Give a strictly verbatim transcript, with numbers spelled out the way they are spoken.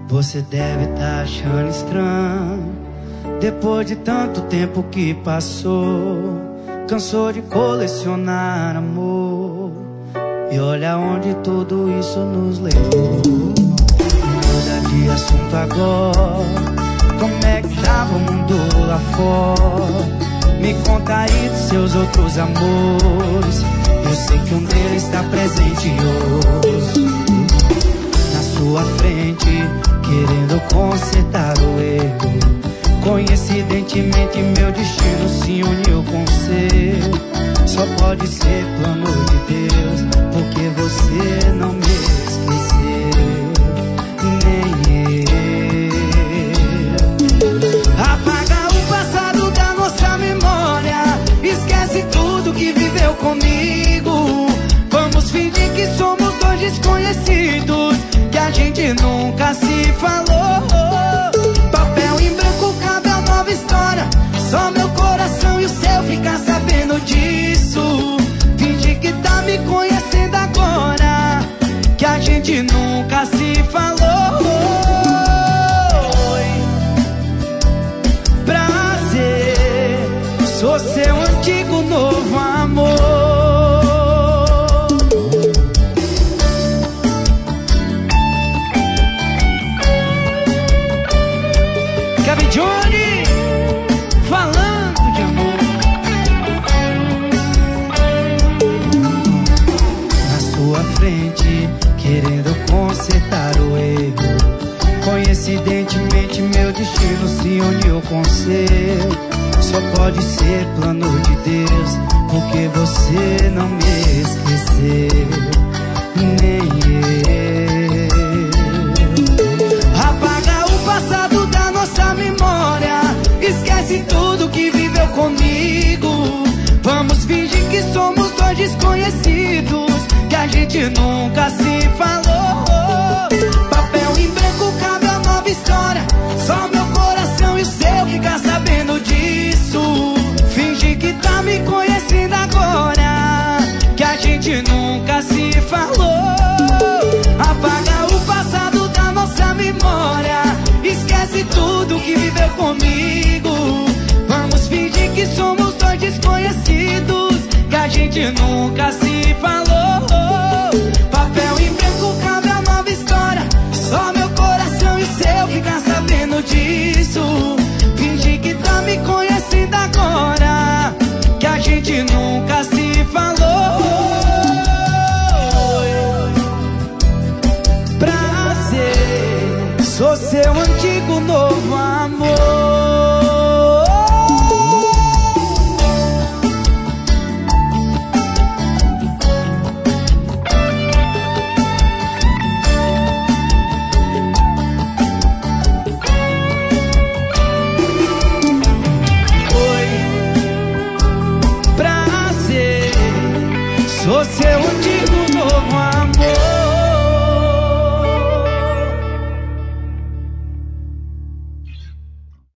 Você deve tá achando estranho, depois de tanto tempo que passou. Cansou de colecionar amor, e olha onde tudo isso nos levou. Muda de assunto agora, como é que tava o mundo lá fora? Me conta aí dos seus outros amores, eu sei que um deles está presente hoje. Na sua frente, querendo consertar o erro. Coincidentemente meu destino se uniu com o seu. Só pode ser plano de Deus, porque você não me esqueceu, nem eu. Apaga o passado da nossa memória, esquece tudo que viveu comigo. Vamos fingir que somos dois desconhecidos, que a gente nunca se falou. Papel em branco cabe a nova história, só meu coração e o seu ficar sabendo disso. Finge que tá me conhecendo agora, que a gente nunca se falou. Oi, prazer, sou seu antigo novo amor. Johnny, falando de amor. Na sua frente, querendo consertar o erro. Coincidentemente meu destino se uniu com o seu. Só pode ser plano de Deus, porque você não me esqueceu, nem eu. Apaga o passado da nossa memória, esquece tudo que viveu comigo. Vamos fingir que somos dois desconhecidos, que a gente nunca se falou. Papel em branco cabe a nova história, só meu coração e o seu ficar sabendo disso. Finge que tá me conhecendo agora, que a gente nunca se falou. Apaga o passado da nossa memória, esquece tudo que viveu comigo. Vamos fingir que somos dois desconhecidos, que a gente nunca se falou. Papel em branco cabe a nova história, só meu coração e o seu ficar sabendo disso. Fingir que tá me conhecendo agora, que a gente nunca se falou. Prazer, sou seu antigo novo amor. Oi, prazer, sou seu antigo novo amor.